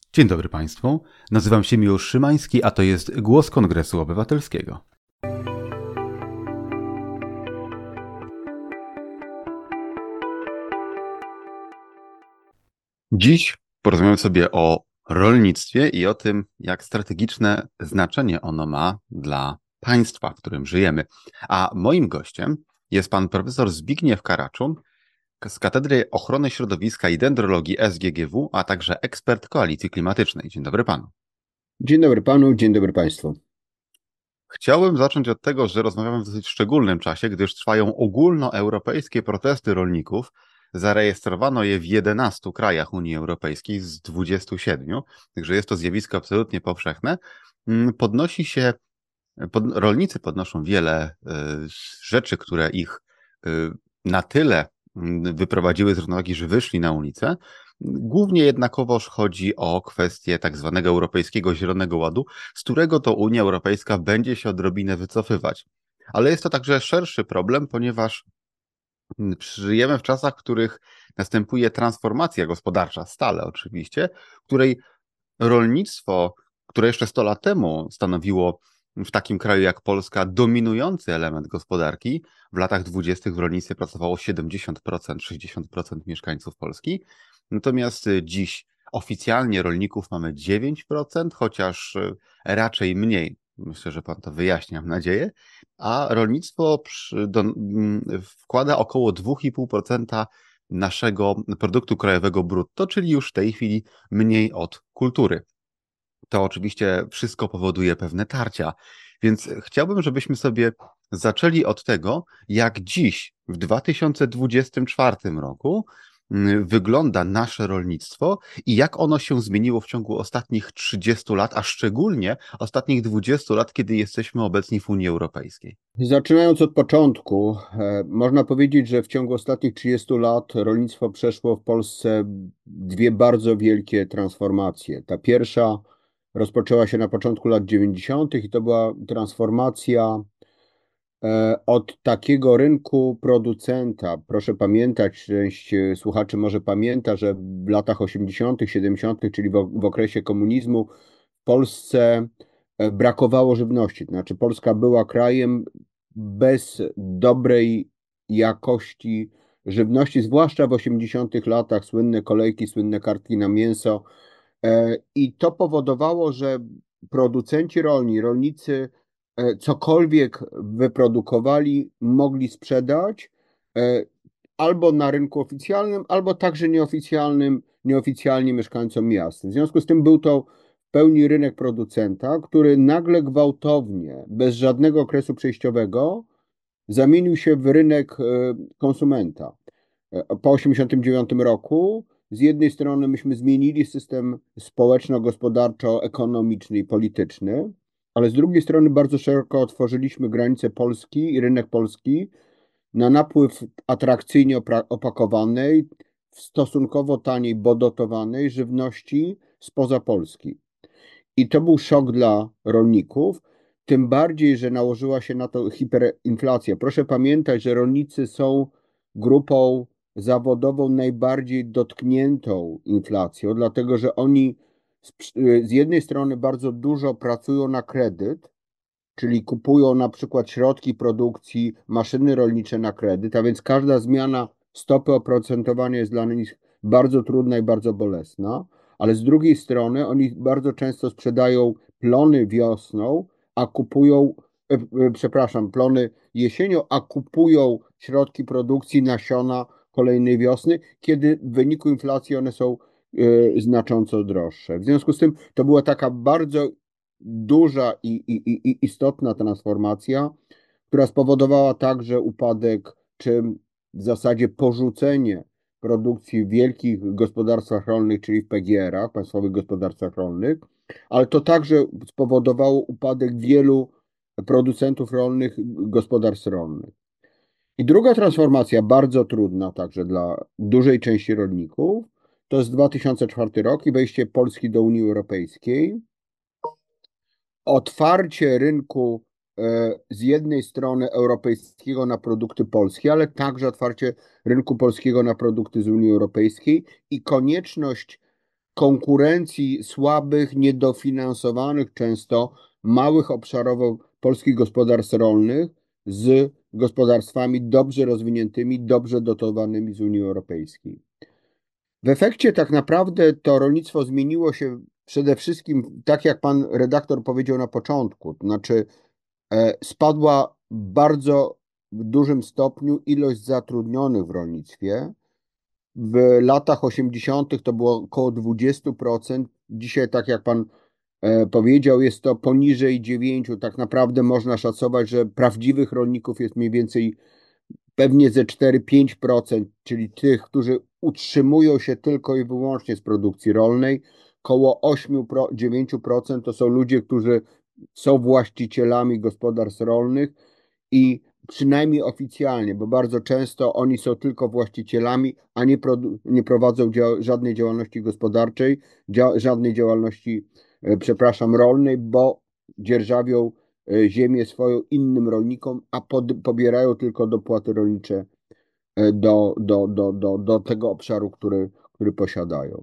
Dzień dobry Państwu, nazywam się Miłosz Szymański, a to jest Głos Kongresu Obywatelskiego. Dziś porozmawiamy sobie o rolnictwie i o tym, jak strategiczne znaczenie ono ma dla państwa, w którym żyjemy. A moim gościem jest pan profesor Zbigniew Karaczun z Katedry Ochrony Środowiska i Dendrologii SGGW, a także ekspert Koalicji Klimatycznej. Dzień dobry panu. Dzień dobry panu, dzień dobry państwu. Chciałbym zacząć od tego, że rozmawiamy w dosyć szczególnym czasie, gdyż trwają ogólnoeuropejskie protesty rolników. Zarejestrowano je w 11 krajach Unii Europejskiej z 27, także jest to zjawisko absolutnie powszechne. Rolnicy podnoszą wiele rzeczy, które ich na tyle wyprowadziły z równowagi, że wyszli na ulicę. Głównie jednakowoż chodzi o kwestię tak zwanego Europejskiego Zielonego Ładu, z którego to Unia Europejska będzie się odrobinę wycofywać. Ale jest to także szerszy problem, ponieważ żyjemy w czasach, w których następuje transformacja gospodarcza, stale oczywiście, w której rolnictwo, które jeszcze 100 lat temu stanowiło w takim kraju jak Polska dominujący element gospodarki, w latach 20. w rolnictwie pracowało 70%, 60% mieszkańców Polski. Natomiast dziś oficjalnie rolników mamy 9%, chociaż raczej mniej. Myślę, że pan to wyjaśnia, mam nadzieję. A rolnictwo wkłada około 2,5% naszego produktu krajowego brutto, czyli już w tej chwili mniej od kultury. To oczywiście wszystko powoduje pewne tarcia, więc chciałbym, żebyśmy sobie zaczęli od tego, jak dziś w 2024 roku wygląda nasze rolnictwo i jak ono się zmieniło w ciągu ostatnich 30 lat, a szczególnie ostatnich 20 lat, kiedy jesteśmy obecni w Unii Europejskiej. Zaczynając od początku, można powiedzieć, że w ciągu ostatnich 30 lat rolnictwo przeszło w Polsce dwie bardzo wielkie transformacje. Ta pierwsza rozpoczęła się na początku lat 90. i to była transformacja od takiego rynku producenta. Proszę pamiętać, część słuchaczy może pamięta, że w latach 80., 70., czyli w okresie komunizmu w Polsce brakowało żywności. To znaczy Polska była krajem bez dobrej jakości żywności, zwłaszcza w 80. latach, słynne kolejki, słynne kartki na mięso. I to powodowało, że producenci rolnicy cokolwiek wyprodukowali, mogli sprzedać albo na rynku oficjalnym, albo także nieoficjalnie mieszkańcom miast. W związku z tym był to w pełni rynek producenta, który nagle gwałtownie, bez żadnego okresu przejściowego, zamienił się w rynek konsumenta. Po 1989 roku z jednej strony myśmy zmienili system społeczno-gospodarczo-ekonomiczny i polityczny, ale z drugiej strony bardzo szeroko otworzyliśmy granice Polski i rynek polski na napływ atrakcyjnie opakowanej, stosunkowo taniej, bo dotowanej żywności spoza Polski. I to był szok dla rolników, tym bardziej, że nałożyła się na to hiperinflacja. Proszę pamiętać, że rolnicy są grupą zawodową najbardziej dotkniętą inflacją, dlatego że oni z jednej strony bardzo dużo pracują na kredyt, czyli kupują na przykład środki produkcji, maszyny rolnicze na kredyt, a więc każda zmiana stopy oprocentowania jest dla nich bardzo trudna i bardzo bolesna, ale z drugiej strony oni bardzo często sprzedają plony wiosną, a kupują, plony jesienią, a kupują środki produkcji, nasiona kolejnej wiosny, kiedy w wyniku inflacji one są znacząco droższe. W związku z tym to była taka bardzo duża i istotna transformacja, która spowodowała także upadek, czy w zasadzie porzucenie produkcji w wielkich gospodarstwach rolnych, czyli w PGR-ach, Państwowych Gospodarstwach Rolnych, ale to także spowodowało upadek wielu producentów rolnych, gospodarstw rolnych. I druga transformacja, bardzo trudna także dla dużej części rolników, to jest 2004 rok i wejście Polski do Unii Europejskiej. Otwarcie rynku z jednej strony europejskiego na produkty polskie, ale także otwarcie rynku polskiego na produkty z Unii Europejskiej i konieczność konkurencji słabych, niedofinansowanych często małych obszarowo polskich gospodarstw rolnych z gospodarstwami dobrze rozwiniętymi, dobrze dotowanymi z Unii Europejskiej. W efekcie tak naprawdę to rolnictwo zmieniło się przede wszystkim, tak jak pan redaktor powiedział na początku, to znaczy spadła bardzo w dużym stopniu ilość zatrudnionych w rolnictwie. W latach 80. to było około 20%. Dzisiaj, tak jak pan powiedział, jest to poniżej 9%. Tak naprawdę można szacować, że prawdziwych rolników jest mniej więcej pewnie ze 4-5%, czyli tych, którzy utrzymują się tylko i wyłącznie z produkcji rolnej. Koło 8-9% to są ludzie, którzy są właścicielami gospodarstw rolnych i przynajmniej oficjalnie, bo bardzo często oni są tylko właścicielami, a nie prowadzą żadnej działalności gospodarczej, żadnej działalności, przepraszam, rolnej, bo dzierżawią ziemię swoją innym rolnikom, a pobierają tylko dopłaty rolnicze do tego obszaru, który posiadają.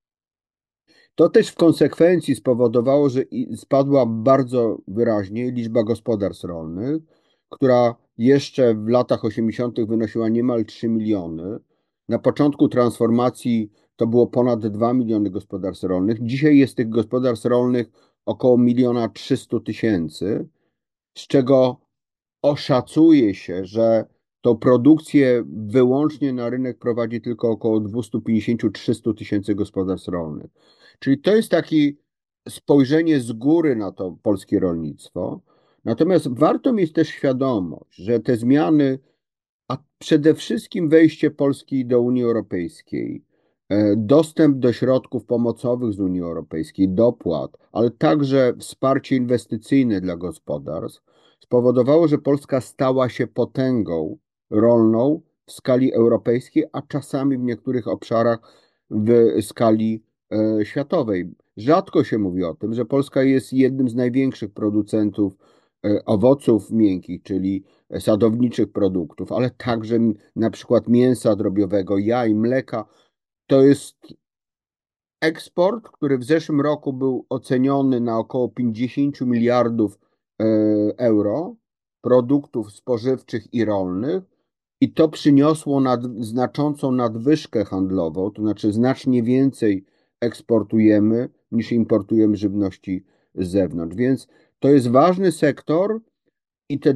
To też w konsekwencji spowodowało, że spadła bardzo wyraźnie liczba gospodarstw rolnych, która jeszcze w latach 80. wynosiła niemal 3 miliony. Na początku transformacji to było ponad 2 miliony gospodarstw rolnych. Dzisiaj jest tych gospodarstw rolnych około 1 300 000, z czego oszacuje się, że tą produkcję wyłącznie na rynek prowadzi tylko około 250-300 tysięcy gospodarstw rolnych. Czyli to jest takie spojrzenie z góry na to polskie rolnictwo. Natomiast warto mieć też świadomość, że te zmiany, a przede wszystkim wejście Polski do Unii Europejskiej, dostęp do środków pomocowych z Unii Europejskiej, dopłat, ale także wsparcie inwestycyjne dla gospodarstw, spowodowało, że Polska stała się potęgą rolną w skali europejskiej, a czasami w niektórych obszarach w skali światowej. Rzadko się mówi o tym, że Polska jest jednym z największych producentów owoców miękkich, czyli sadowniczych produktów, ale także na przykład mięsa drobiowego, jaj, mleka. To jest eksport, który w zeszłym roku był oceniony na około 50 miliardów euro produktów spożywczych i rolnych, i to przyniosło znaczącą nadwyżkę handlową, to znaczy znacznie więcej eksportujemy niż importujemy żywności z zewnątrz. Więc to jest ważny sektor i te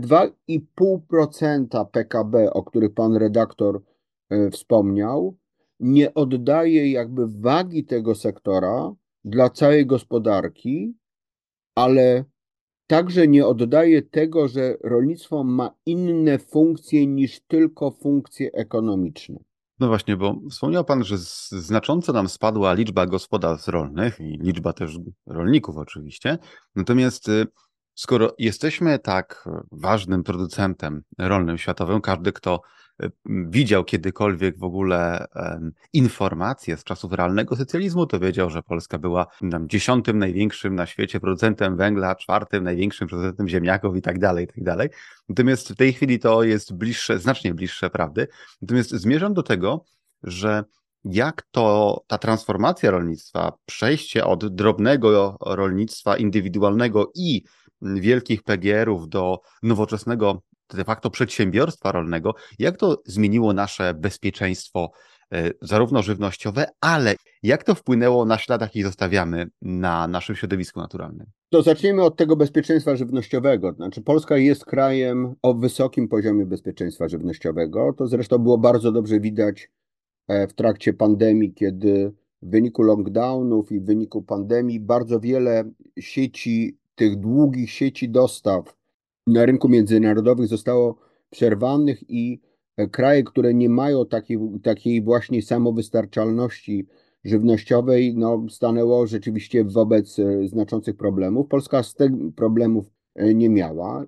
2,5% PKB, o których pan redaktor wspomniał, nie oddaje jakby wagi tego sektora dla całej gospodarki, ale także nie oddaje tego, że rolnictwo ma inne funkcje niż tylko funkcje ekonomiczne. No właśnie, bo wspomniał Pan, że znacząco nam spadła liczba gospodarstw rolnych i liczba też rolników oczywiście. Natomiast skoro jesteśmy tak ważnym producentem rolnym światowym, każdy, kto widział kiedykolwiek w ogóle informacje z czasów realnego socjalizmu, to wiedział, że Polska była tam 10. największym na świecie producentem węgla, 4. największym producentem ziemniaków i tak dalej, i tak dalej. Natomiast w tej chwili to jest bliższe, znacznie bliższe prawdy. Natomiast zmierzam do tego, że jak to ta transformacja rolnictwa, przejście od drobnego rolnictwa indywidualnego i wielkich PGR-ów do nowoczesnego de facto przedsiębiorstwa rolnego, jak to zmieniło nasze bezpieczeństwo zarówno żywnościowe, ale jak to wpłynęło na śladach, jakie zostawiamy na naszym środowisku naturalnym? To zacznijmy od tego bezpieczeństwa żywnościowego. Znaczy, Polska jest krajem o wysokim poziomie bezpieczeństwa żywnościowego. To zresztą było bardzo dobrze widać w trakcie pandemii, kiedy w wyniku lockdownów i w wyniku pandemii bardzo wiele sieci, tych długich sieci dostaw na rynku międzynarodowym zostało przerwanych i kraje, które nie mają takiej właśnie samowystarczalności żywnościowej, no, stanęło rzeczywiście wobec znaczących problemów. Polska z tych problemów nie miała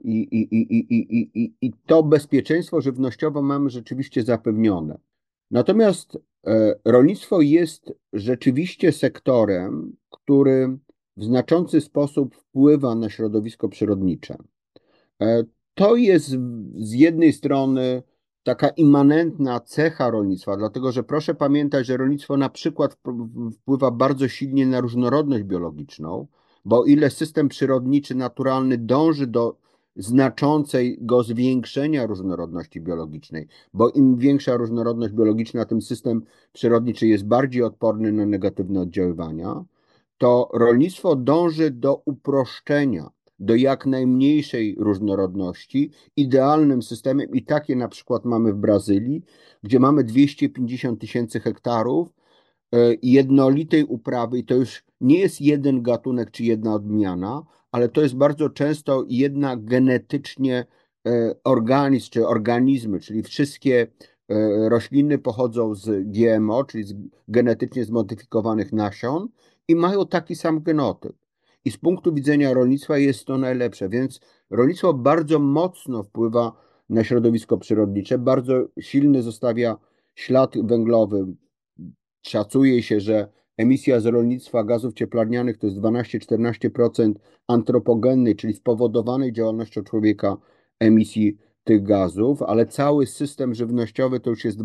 i to bezpieczeństwo żywnościowe mamy rzeczywiście zapewnione. Natomiast rolnictwo jest rzeczywiście sektorem, który w znaczący sposób wpływa na środowisko przyrodnicze. To jest z jednej strony taka immanentna cecha rolnictwa, dlatego że proszę pamiętać, że rolnictwo na przykład wpływa bardzo silnie na różnorodność biologiczną, bo o ile system przyrodniczy, naturalny dąży do znaczącego zwiększenia różnorodności biologicznej, bo im większa różnorodność biologiczna, tym system przyrodniczy jest bardziej odporny na negatywne oddziaływania, to rolnictwo dąży do uproszczenia, do jak najmniejszej różnorodności. Idealnym systemem, i takie na przykład mamy w Brazylii, gdzie mamy 250 tysięcy hektarów jednolitej uprawy, i to już nie jest jeden gatunek czy jedna odmiana, ale to jest bardzo często jedna genetycznie organizm czy organizmy, czyli wszystkie rośliny pochodzą z GMO, czyli z genetycznie zmodyfikowanych nasion i mają taki sam genotyp. I z punktu widzenia rolnictwa jest to najlepsze, więc rolnictwo bardzo mocno wpływa na środowisko przyrodnicze, bardzo silny zostawia ślad węglowy. Szacuje się, że emisja z rolnictwa gazów cieplarnianych to jest 12-14% antropogennej, czyli spowodowanej działalnością człowieka emisji tych gazów, ale cały system żywnościowy to już jest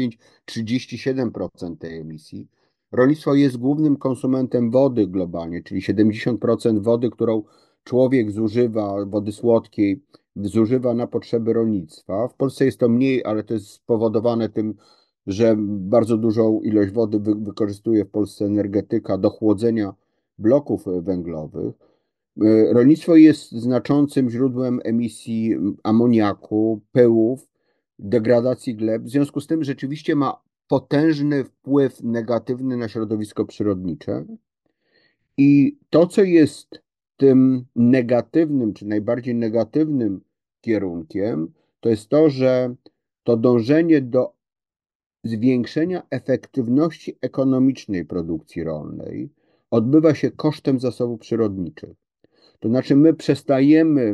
25-37% tej emisji. Rolnictwo jest głównym konsumentem wody globalnie, czyli 70% wody, którą człowiek zużywa, wody słodkiej, zużywa na potrzeby rolnictwa. W Polsce jest to mniej, ale to jest spowodowane tym, że bardzo dużą ilość wody wykorzystuje w Polsce energetyka do chłodzenia bloków węglowych. Rolnictwo jest znaczącym źródłem emisji amoniaku, pyłów, degradacji gleb. W związku z tym rzeczywiście ma potężny wpływ negatywny na środowisko przyrodnicze. I to, co jest tym negatywnym, czy najbardziej negatywnym kierunkiem, to jest to, że to dążenie do zwiększenia efektywności ekonomicznej produkcji rolnej odbywa się kosztem zasobów przyrodniczych. To znaczy, my przestajemy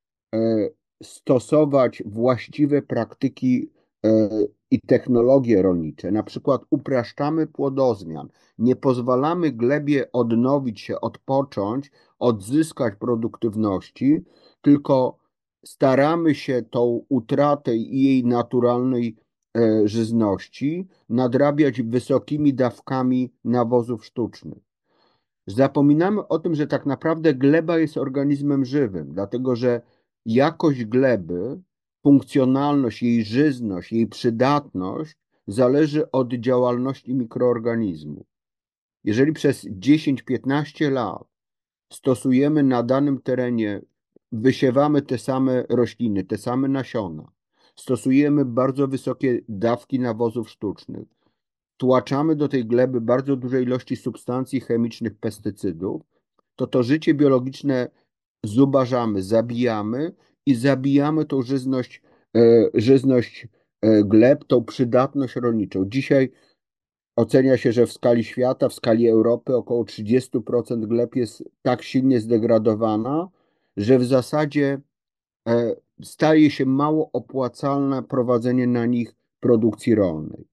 stosować właściwe praktyki i technologie rolnicze. Na przykład upraszczamy płodozmian, nie pozwalamy glebie odnowić się, odpocząć, odzyskać produktywności, tylko staramy się tą utratę i jej naturalnej żyzności nadrabiać wysokimi dawkami nawozów sztucznych. Zapominamy o tym, że tak naprawdę gleba jest organizmem żywym, dlatego że jakość gleby, funkcjonalność, jej żyzność, jej przydatność zależy od działalności mikroorganizmów. Jeżeli przez 10-15 lat stosujemy na danym terenie, wysiewamy te same rośliny, te same nasiona, stosujemy bardzo wysokie dawki nawozów sztucznych, tłaczamy do tej gleby bardzo duże ilości substancji chemicznych, pestycydów, to życie biologiczne zubażamy, zabijamy i zabijamy tą żyzność gleb, tą przydatność rolniczą. Dzisiaj ocenia się, że w skali świata, w skali Europy około 30% gleb jest tak silnie zdegradowana, że w zasadzie staje się mało opłacalne prowadzenie na nich produkcji rolnej.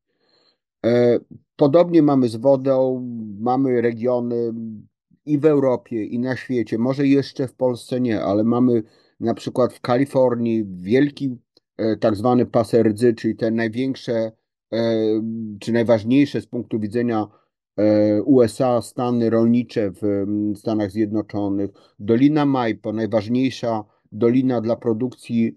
Podobnie mamy z wodą, mamy regiony i w Europie, i na świecie, może jeszcze w Polsce nie, ale mamy na przykład w Kalifornii wielki tak zwany pas rdzy, czyli te największe czy najważniejsze z punktu widzenia USA stany rolnicze w Stanach Zjednoczonych, Dolina Maipo, najważniejsza dolina dla produkcji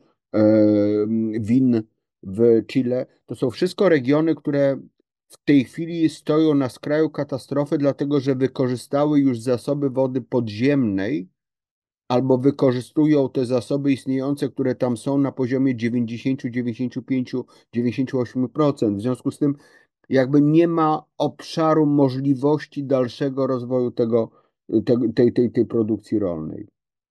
win w Chile. To są wszystko regiony, które w tej chwili stoją na skraju katastrofy, dlatego że wykorzystały już zasoby wody podziemnej albo wykorzystują te zasoby istniejące, które tam są na poziomie 90, 95, 98%. W związku z tym jakby nie ma obszaru możliwości dalszego rozwoju tej produkcji rolnej.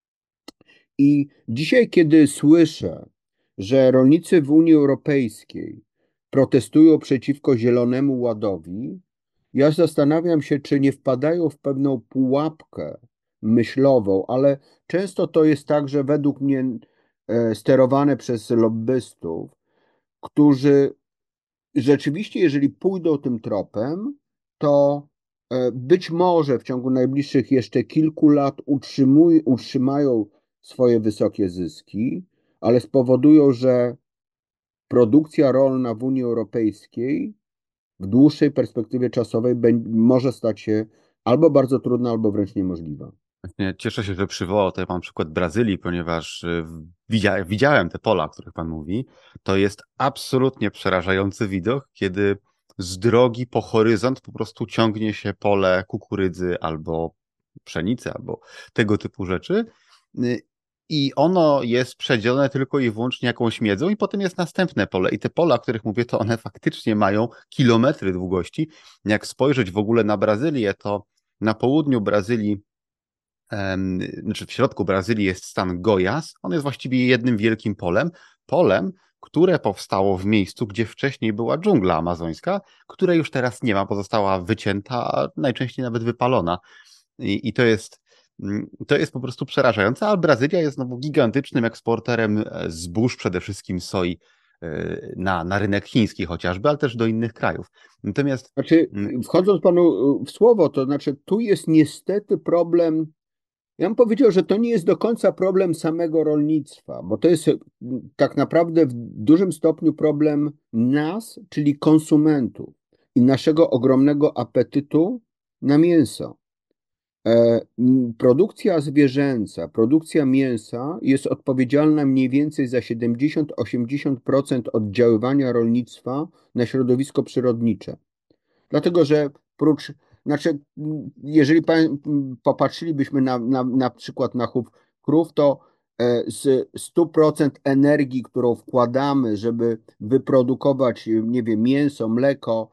I dzisiaj, kiedy słyszę, że rolnicy w Unii Europejskiej protestują przeciwko Zielonemu Ładowi, ja zastanawiam się, czy nie wpadają w pewną pułapkę myślową, ale często to jest tak, że według mnie sterowane przez lobbystów, którzy rzeczywiście, jeżeli pójdą tym tropem, to być może w ciągu najbliższych jeszcze kilku lat utrzymają swoje wysokie zyski, ale spowodują, że produkcja rolna w Unii Europejskiej w dłuższej perspektywie czasowej może stać się albo bardzo trudna, albo wręcz niemożliwa. Właśnie cieszę się, że przywołał tutaj pan przykład Brazylii, ponieważ widziałem te pola, o których pan mówi. To jest absolutnie przerażający widok, kiedy z drogi po horyzont po prostu ciągnie się pole kukurydzy albo pszenicy, albo tego typu rzeczy. Y, I ono jest przedzielone tylko i wyłącznie jakąś miedzą, i potem jest następne pole. I te pola, o których mówię, to one faktycznie mają kilometry długości. Jak spojrzeć w ogóle na Brazylię, to na południu Brazylii, znaczy w środku Brazylii jest stan Goiás. On jest właściwie jednym wielkim polem, które powstało w miejscu, gdzie wcześniej była dżungla amazońska, której już teraz nie ma, bo została wycięta, a najczęściej nawet wypalona. I to jest po prostu przerażające, a Brazylia jest znowu gigantycznym eksporterem zbóż, przede wszystkim soi, na rynek chiński chociażby, ale też do innych krajów. Natomiast Znaczy, wchodząc panu w słowo, to znaczy tu jest niestety problem. Ja bym powiedział, że to nie jest do końca problem samego rolnictwa, bo to jest tak naprawdę w dużym stopniu problem nas, czyli konsumentów i naszego ogromnego apetytu na mięso. Produkcja zwierzęca, produkcja mięsa jest odpowiedzialna mniej więcej za 70-80% oddziaływania rolnictwa na środowisko przyrodnicze. Dlatego, że znaczy, jeżeli popatrzylibyśmy na przykład na chów krów, to z 100% energii, którą wkładamy, żeby wyprodukować, nie wiem, mięso, mleko,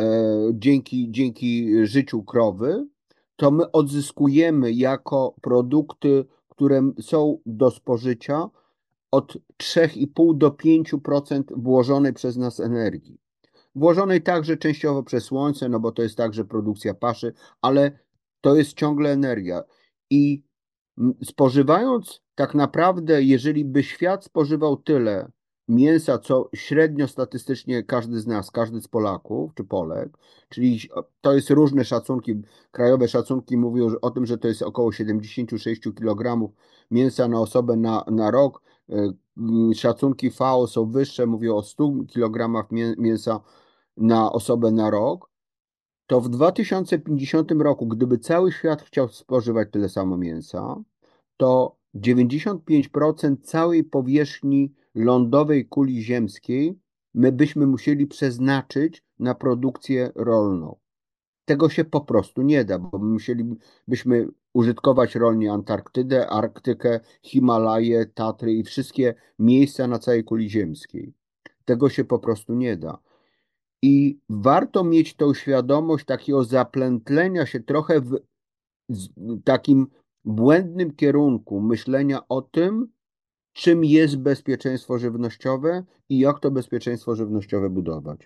dzięki życiu krowy, to my odzyskujemy jako produkty, które są do spożycia, od 3,5 do 5% włożonej przez nas energii. Włożonej także częściowo przez słońce, no bo to jest także produkcja paszy, ale to jest ciągle energia. I spożywając tak naprawdę, jeżeli by świat spożywał tyle mięsa, co średnio statystycznie każdy z nas, każdy z Polaków czy Polek, czyli to jest różne szacunki, krajowe szacunki mówią o tym, że to jest około 76 kg mięsa na osobę na rok. Szacunki FAO są wyższe, mówią o 100 kg mięsa na osobę na rok, to w 2050 roku, gdyby cały świat chciał spożywać tyle samo mięsa, to 95% całej powierzchni lądowej kuli ziemskiej my byśmy musieli przeznaczyć na produkcję rolną. Tego się po prostu nie da, bo musielibyśmy użytkować rolnie Antarktydę, Arktykę, Himalaje, Tatry i wszystkie miejsca na całej kuli ziemskiej. Tego się po prostu nie da. I warto mieć tą świadomość takiego zaplętlenia się trochę w takim błędnym kierunku myślenia o tym, czym jest bezpieczeństwo żywnościowe i jak to bezpieczeństwo żywnościowe budować.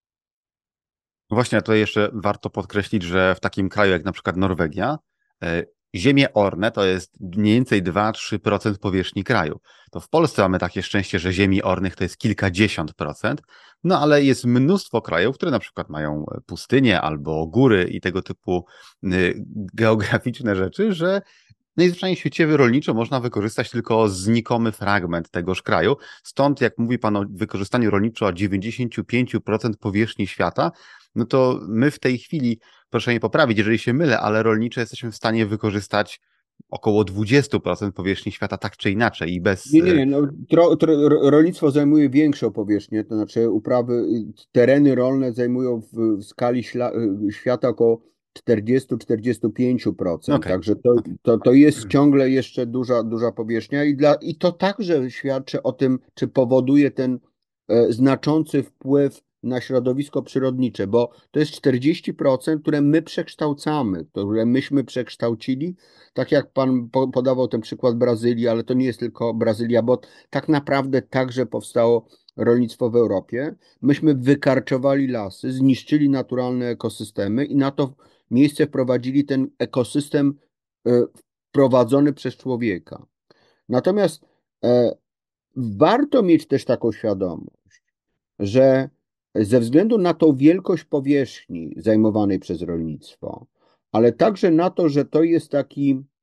no właśnie, tutaj jeszcze warto podkreślić, że w takim kraju jak na przykład Norwegia, ziemie orne to jest mniej więcej 2-3% powierzchni kraju. To w Polsce mamy takie szczęście, że ziemi ornych to jest kilkadziesiąt procent, no ale jest mnóstwo krajów, które na przykład mają pustynie albo góry i tego typu geograficzne rzeczy, że najzwyczajniej w świecie rolniczo można wykorzystać tylko znikomy fragment tegoż kraju. Stąd, jak mówi Pan o wykorzystaniu rolniczo 95% powierzchni świata, no to my w tej chwili, proszę mnie poprawić, jeżeli się mylę, ale rolniczo jesteśmy w stanie wykorzystać około 20% powierzchni świata tak czy inaczej i bez... Nie, no, rolnictwo zajmuje większą powierzchnię, to znaczy tereny rolne zajmują w skali świata około 40-45%, Okej, także okej. to jest ciągle jeszcze duża powierzchnia i to także świadczy o tym, czy powoduje ten znaczący wpływ na środowisko przyrodnicze, bo to jest 40%, które my przekształcamy, które myśmy przekształcili, tak jak pan podawał ten przykład Brazylii, ale to nie jest tylko Brazylia, bo tak naprawdę także powstało rolnictwo w Europie. Myśmy wykarczowali lasy, zniszczyli naturalne ekosystemy i na to miejsce wprowadzili ten ekosystem wprowadzony przez człowieka. Natomiast warto mieć też taką świadomość, że ze względu na tą wielkość powierzchni zajmowanej przez rolnictwo, ale także na to, że to jest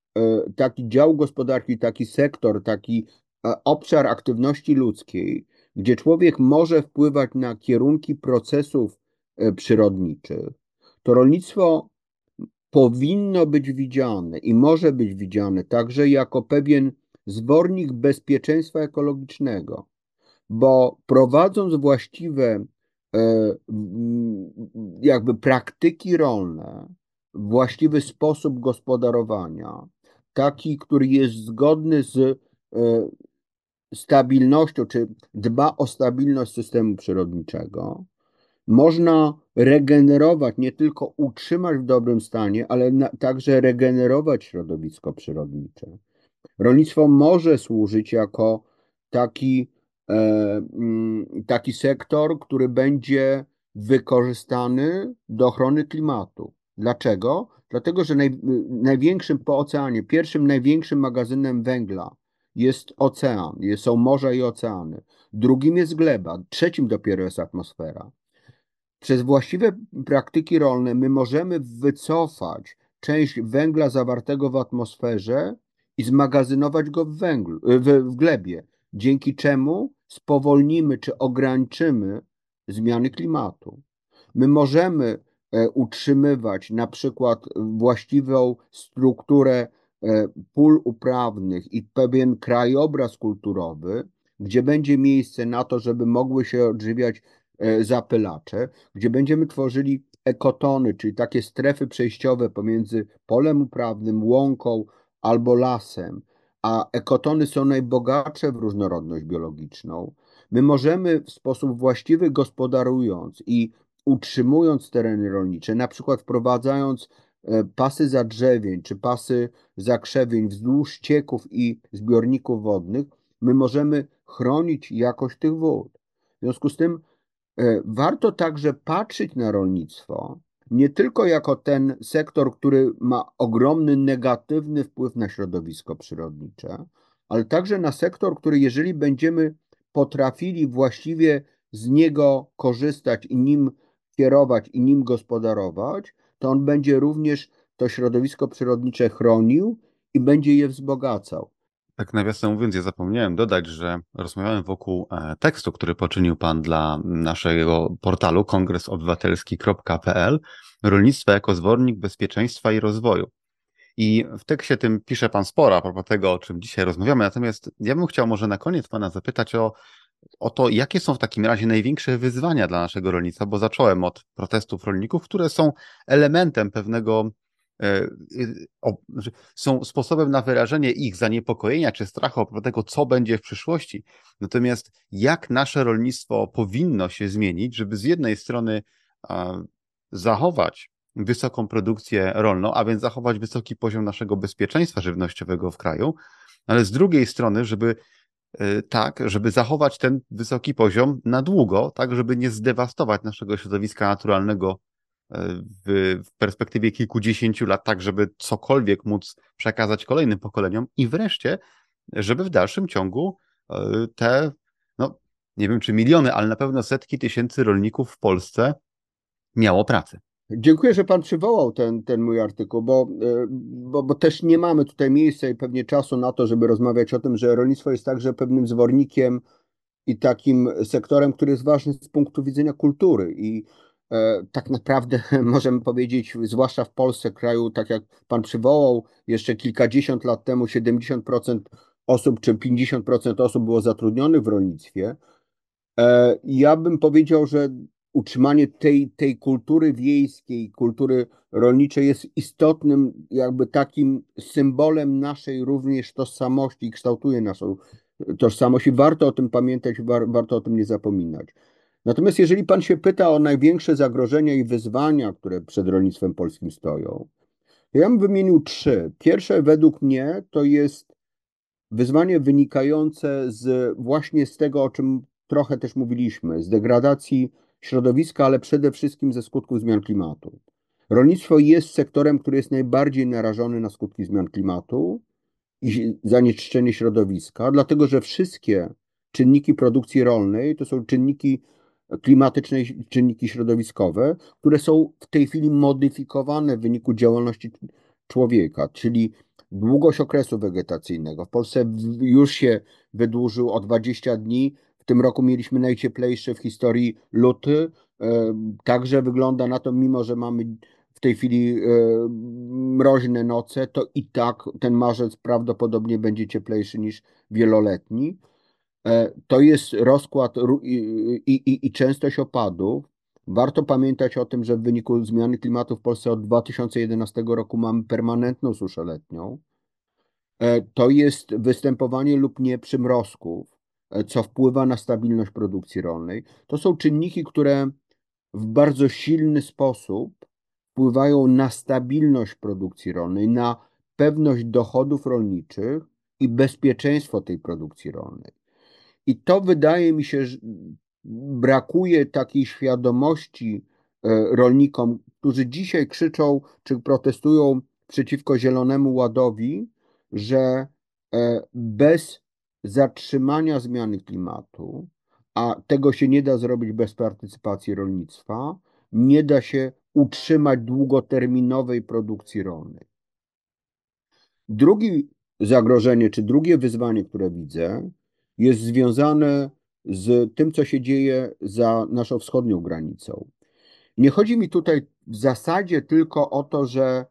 taki dział gospodarki, taki sektor, taki obszar aktywności ludzkiej, gdzie człowiek może wpływać na kierunki procesów przyrodniczych, to rolnictwo powinno być widziane i może być widziane także jako pewien zwornik bezpieczeństwa ekologicznego, bo prowadząc właściwe jakby praktyki rolne, właściwy sposób gospodarowania, taki, który jest zgodny z stabilnością, czy dba o stabilność systemu przyrodniczego, można regenerować, nie tylko utrzymać w dobrym stanie, ale także regenerować środowisko przyrodnicze. Rolnictwo może służyć jako taki, taki sektor, który będzie wykorzystany do ochrony klimatu. Dlaczego? Dlatego, że największym po oceanie, pierwszym największym magazynem węgla jest ocean, są morza i oceany. Drugim jest gleba, trzecim dopiero jest atmosfera. Przez właściwe praktyki rolne my możemy wycofać część węgla zawartego w atmosferze i zmagazynować go w glebie, dzięki czemu spowolnimy czy ograniczymy zmiany klimatu. My możemy utrzymywać na przykład właściwą strukturę pól uprawnych i pewien krajobraz kulturowy, gdzie będzie miejsce na to, żeby mogły się odżywiać zapylacze, gdzie będziemy tworzyli ekotony, czyli takie strefy przejściowe pomiędzy polem uprawnym, łąką albo lasem, a ekotony są najbogatsze w różnorodność biologiczną. My możemy w sposób właściwy gospodarując i utrzymując tereny rolnicze, na przykład wprowadzając pasy zadrzewień czy pasy zakrzewień wzdłuż ścieków i zbiorników wodnych, my możemy chronić jakość tych wód. W związku z tym warto także patrzeć na rolnictwo nie tylko jako ten sektor, który ma ogromny negatywny wpływ na środowisko przyrodnicze, ale także na sektor, który jeżeli będziemy potrafili właściwie z niego korzystać i nim kierować i nim gospodarować, to on będzie również to środowisko przyrodnicze chronił i będzie je wzbogacał. Tak nawiasem mówiąc, ja zapomniałem dodać, że rozmawiałem wokół tekstu, który poczynił Pan dla naszego portalu kongresobywatelski.pl Rolnictwo jako zwornik bezpieczeństwa i rozwoju. I w tekście tym pisze Pan sporo a propos tego, o czym dzisiaj rozmawiamy, natomiast ja bym chciał może na koniec Pana zapytać o to, jakie są w takim razie największe wyzwania dla naszego rolnictwa, bo zacząłem od protestów rolników, które są elementem pewnego są sposobem na wyrażenie ich zaniepokojenia czy strachu o tego, co będzie w przyszłości. Natomiast jak nasze rolnictwo powinno się zmienić, żeby z jednej strony zachować wysoką produkcję rolną, a więc zachować wysoki poziom naszego bezpieczeństwa żywnościowego w kraju, ale z drugiej strony, żeby zachować ten wysoki poziom na długo, tak żeby nie zdewastować naszego środowiska naturalnego w perspektywie kilkudziesięciu lat, tak żeby cokolwiek móc przekazać kolejnym pokoleniom i wreszcie, żeby w dalszym ciągu no nie wiem czy miliony, ale na pewno setki tysięcy rolników w Polsce miało pracę. Dziękuję, że Pan przywołał ten mój artykuł, bo też nie mamy tutaj miejsca i pewnie czasu na to, żeby rozmawiać o tym, że rolnictwo jest także pewnym zwornikiem i takim sektorem, który jest ważny z punktu widzenia kultury. I tak naprawdę możemy powiedzieć, zwłaszcza w Polsce, kraju, tak jak Pan przywołał, jeszcze kilkadziesiąt lat temu 70% osób czy 50% osób było zatrudnionych w rolnictwie. Ja bym powiedział, że utrzymanie tej kultury wiejskiej, kultury rolniczej jest istotnym jakby takim symbolem naszej również tożsamości i kształtuje naszą tożsamość i warto o tym pamiętać, warto o tym nie zapominać. Natomiast jeżeli Pan się pyta o największe zagrożenia i wyzwania, które przed rolnictwem polskim stoją, to ja bym wymienił trzy. Pierwsze według mnie to jest wyzwanie wynikające właśnie z tego, o czym trochę też mówiliśmy, z degradacji środowiska, ale przede wszystkim ze skutków zmian klimatu. Rolnictwo jest sektorem, który jest najbardziej narażony na skutki zmian klimatu i zanieczyszczenie środowiska, dlatego że wszystkie czynniki produkcji rolnej to są czynniki klimatyczne i czynniki środowiskowe, które są w tej chwili modyfikowane w wyniku działalności człowieka, czyli długość okresu wegetacyjnego. W Polsce już się wydłużył o 20 dni, tym roku mieliśmy najcieplejszy w historii luty. Także wygląda na to, mimo że mamy w tej chwili mroźne noce, to i tak ten marzec prawdopodobnie będzie cieplejszy niż wieloletni. To jest rozkład i częstość opadów. Warto pamiętać o tym, że w wyniku zmiany klimatu w Polsce od 2011 roku mamy permanentną suszę letnią. To jest występowanie lub nie przymrozków, co wpływa na stabilność produkcji rolnej. To są czynniki, które w bardzo silny sposób wpływają na stabilność produkcji rolnej, na pewność dochodów rolniczych i bezpieczeństwo tej produkcji rolnej. I to wydaje mi się, że brakuje takiej świadomości rolnikom, którzy dzisiaj krzyczą czy protestują przeciwko Zielonemu Ładowi, że bez zatrzymania zmiany klimatu, a tego się nie da zrobić bez partycypacji rolnictwa, nie da się utrzymać długoterminowej produkcji rolnej. Drugie zagrożenie, czy drugie wyzwanie, które widzę, jest związane z tym, co się dzieje za naszą wschodnią granicą. Nie chodzi mi tutaj w zasadzie tylko o to, że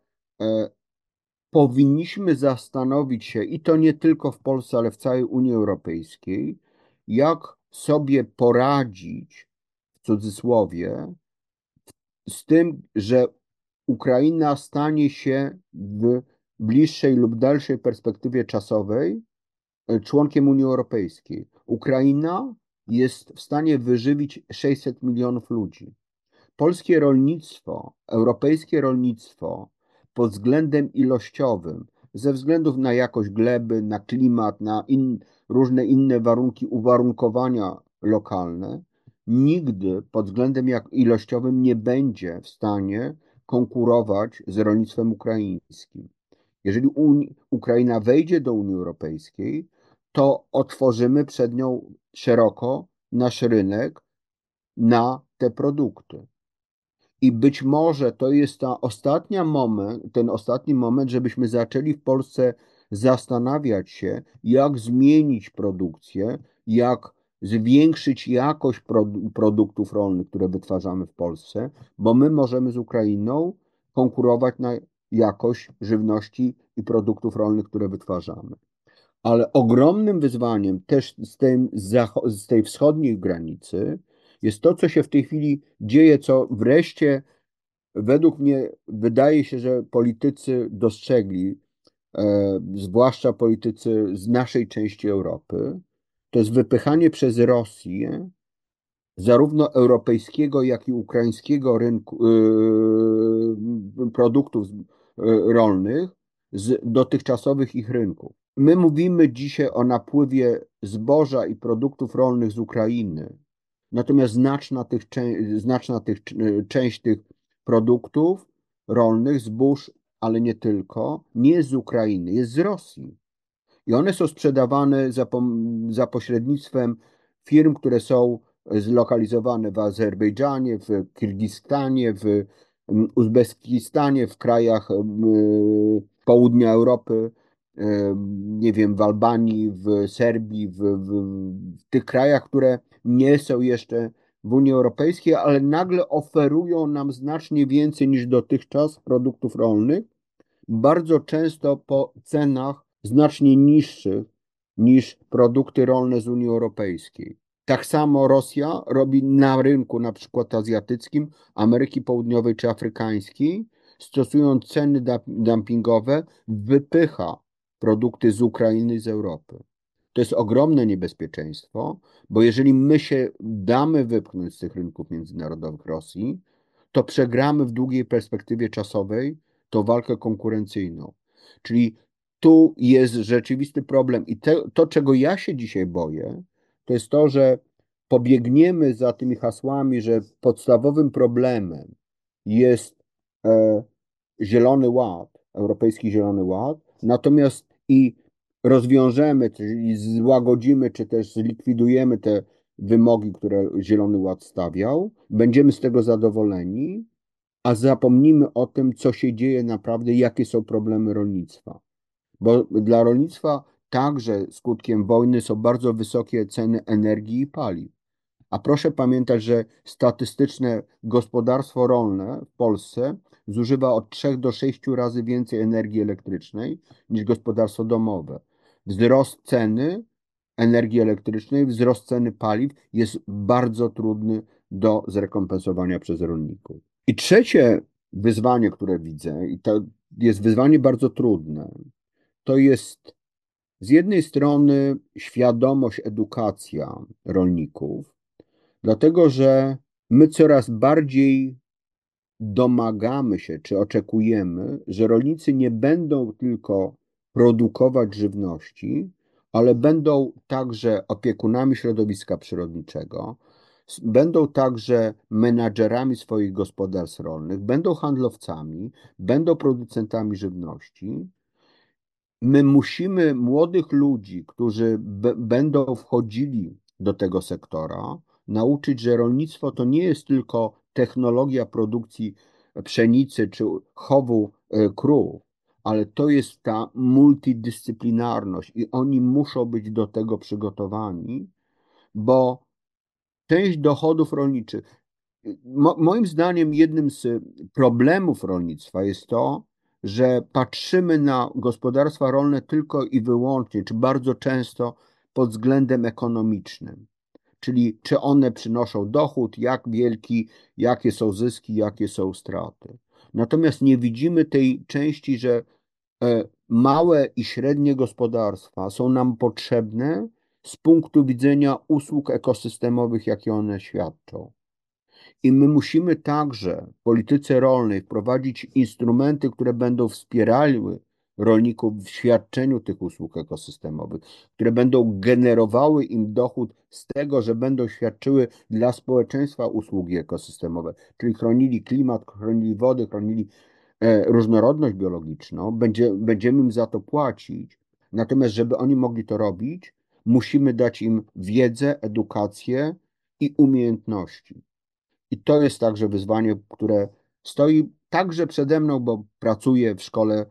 powinniśmy zastanowić się, i to nie tylko w Polsce, ale w całej Unii Europejskiej, jak sobie poradzić, w cudzysłowie, z tym, że Ukraina stanie się w bliższej lub dalszej perspektywie czasowej członkiem Unii Europejskiej. Ukraina jest w stanie wyżywić 600 milionów ludzi. Polskie rolnictwo, europejskie rolnictwo pod względem ilościowym, ze względów na jakość gleby, na klimat, na różne inne warunki, uwarunkowania lokalne, nigdy pod względem ilościowym nie będzie w stanie konkurować z rolnictwem ukraińskim. Jeżeli Ukraina wejdzie do Unii Europejskiej, to otworzymy przed nią szeroko nasz rynek na te produkty. I być może to jest ten ostatni moment, żebyśmy zaczęli w Polsce zastanawiać się, jak zmienić produkcję, jak zwiększyć jakość produktów rolnych, które wytwarzamy w Polsce, bo my możemy z Ukrainą konkurować na jakość żywności i produktów rolnych, które wytwarzamy. Ale ogromnym wyzwaniem też z tej wschodniej granicy jest to, co się w tej chwili dzieje, co wreszcie według mnie wydaje się, że politycy dostrzegli, zwłaszcza politycy z naszej części Europy, to jest wypychanie przez Rosję zarówno europejskiego, jak i ukraińskiego rynku produktów rolnych z dotychczasowych ich rynków. My mówimy dzisiaj o napływie zboża i produktów rolnych z Ukrainy, natomiast część tych produktów rolnych, zbóż, ale nie tylko, nie jest z Ukrainy, jest z Rosji. I one są sprzedawane za pośrednictwem firm, które są zlokalizowane w Azerbejdżanie, w Kirgistanie, w Uzbekistanie, w krajach południa Europy, nie wiem, w Albanii, w Serbii, w tych krajach, które nie są jeszcze w Unii Europejskiej, ale nagle oferują nam znacznie więcej niż dotychczas produktów rolnych, bardzo często po cenach znacznie niższych niż produkty rolne z Unii Europejskiej. Tak samo Rosja robi na rynku na przykład azjatyckim, Ameryki Południowej czy afrykańskiej, stosując ceny dumpingowe, wypycha produkty z Ukrainy i z Europy. To jest ogromne niebezpieczeństwo, bo jeżeli my się damy wypchnąć z tych rynków międzynarodowych Rosji, to przegramy w długiej perspektywie czasowej tą walkę konkurencyjną. Czyli tu jest rzeczywisty problem i to, czego ja się dzisiaj boję, to jest to, że pobiegniemy za tymi hasłami, że podstawowym problemem jest Zielony Ład, Europejski Zielony Ład, natomiast i rozwiążemy, czyli złagodzimy, czy też zlikwidujemy te wymogi, które Zielony Ład stawiał, będziemy z tego zadowoleni, a zapomnimy o tym, co się dzieje naprawdę, jakie są problemy rolnictwa. Bo dla rolnictwa także skutkiem wojny są bardzo wysokie ceny energii i paliw. A proszę pamiętać, że statystyczne gospodarstwo rolne w Polsce zużywa od 3 do 6 razy więcej energii elektrycznej niż gospodarstwo domowe. Wzrost ceny energii elektrycznej, wzrost ceny paliw jest bardzo trudny do zrekompensowania przez rolników. I trzecie wyzwanie, które widzę, i to jest wyzwanie bardzo trudne, to jest z jednej strony świadomość, edukacja rolników, dlatego że my coraz bardziej domagamy się, czy oczekujemy, że rolnicy nie będą tylko produkować żywności, ale będą także opiekunami środowiska przyrodniczego, będą także menadżerami swoich gospodarstw rolnych, będą handlowcami, będą producentami żywności. My musimy młodych ludzi, którzy będą wchodzili do tego sektora, nauczyć, że rolnictwo to nie jest tylko technologia produkcji pszenicy czy chowu krów, ale to jest ta multidyscyplinarność i oni muszą być do tego przygotowani, bo część dochodów rolniczych, moim zdaniem jednym z problemów rolnictwa jest to, że patrzymy na gospodarstwa rolne tylko i wyłącznie, czy bardzo często pod względem ekonomicznym. Czyli czy one przynoszą dochód, jak wielki, jakie są zyski, jakie są straty. Natomiast nie widzimy tej części, że małe i średnie gospodarstwa są nam potrzebne z punktu widzenia usług ekosystemowych, jakie one świadczą. I my musimy także w polityce rolnej wprowadzić instrumenty, które będą wspierały rolników w świadczeniu tych usług ekosystemowych, które będą generowały im dochód z tego, że będą świadczyły dla społeczeństwa usługi ekosystemowe, czyli chronili klimat, chronili wodę, chronili różnorodność biologiczną, będziemy im za to płacić. Natomiast, żeby oni mogli to robić, musimy dać im wiedzę, edukację i umiejętności. I to jest także wyzwanie, które stoi także przede mną, bo pracuję w szkole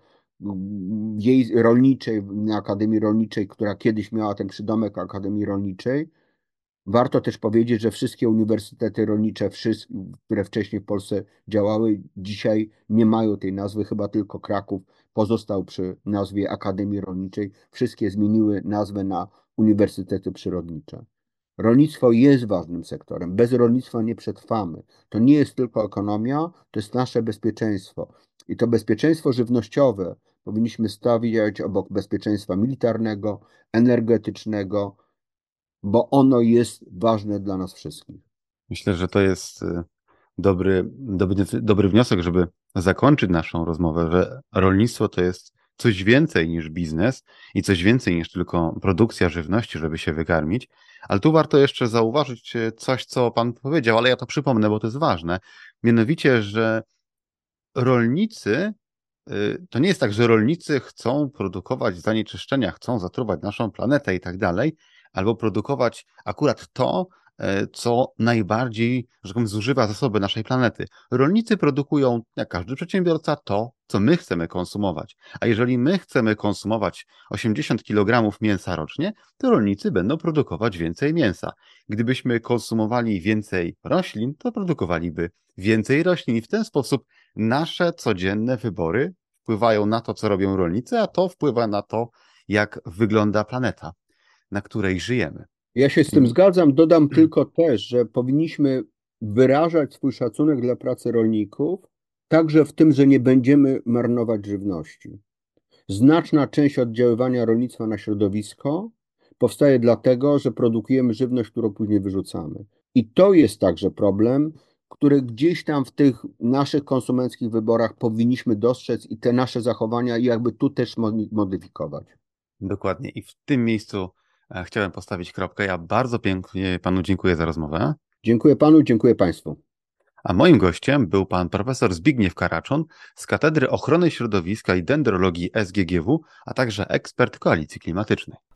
jej rolniczej, na Akademii Rolniczej, która kiedyś miała ten przydomek Akademii Rolniczej. Warto też powiedzieć, że wszystkie uniwersytety rolnicze, które wcześniej w Polsce działały, dzisiaj nie mają tej nazwy, chyba tylko Kraków pozostał przy nazwie Akademii Rolniczej. Wszystkie zmieniły nazwę na Uniwersytety Przyrodnicze. Rolnictwo jest ważnym sektorem. Bez rolnictwa nie przetrwamy. To nie jest tylko ekonomia, to jest nasze bezpieczeństwo. I to bezpieczeństwo żywnościowe powinniśmy stawiać obok bezpieczeństwa militarnego, energetycznego, bo ono jest ważne dla nas wszystkich. Myślę, że to jest dobry wniosek, żeby zakończyć naszą rozmowę, że rolnictwo to jest coś więcej niż biznes i coś więcej niż tylko produkcja żywności, żeby się wykarmić. Ale tu warto jeszcze zauważyć coś, co Pan powiedział, ale ja to przypomnę, bo to jest ważne. Mianowicie, że rolnicy, to nie jest tak, że rolnicy chcą produkować zanieczyszczenia, chcą zatruwać naszą planetę i tak dalej, albo produkować akurat to, co najbardziej, że tak powiem, zużywa zasoby naszej planety. Rolnicy produkują, jak każdy przedsiębiorca, to, co my chcemy konsumować. A jeżeli my chcemy konsumować 80 kg mięsa rocznie, to rolnicy będą produkować więcej mięsa. Gdybyśmy konsumowali więcej roślin, to produkowaliby więcej roślin i w ten sposób nasze codzienne wybory wpływają na to, co robią rolnicy, a to wpływa na to, jak wygląda planeta, na której żyjemy. Ja się z tym zgadzam. Dodam tylko też, że powinniśmy wyrażać swój szacunek dla pracy rolników, także w tym, że nie będziemy marnować żywności. Znaczna część oddziaływania rolnictwa na środowisko powstaje dlatego, że produkujemy żywność, którą później wyrzucamy. I to jest także problem, który gdzieś tam w tych naszych konsumenckich wyborach powinniśmy dostrzec i te nasze zachowania jakby tu też modyfikować. Dokładnie. I w tym miejscu chciałem postawić kropkę. Ja bardzo pięknie Panu dziękuję za rozmowę. Dziękuję Panu, dziękuję Państwu. A moim gościem był pan profesor Zbigniew Karaczon z Katedry Ochrony Środowiska i Dendrologii SGGW, a także ekspert Koalicji Klimatycznej.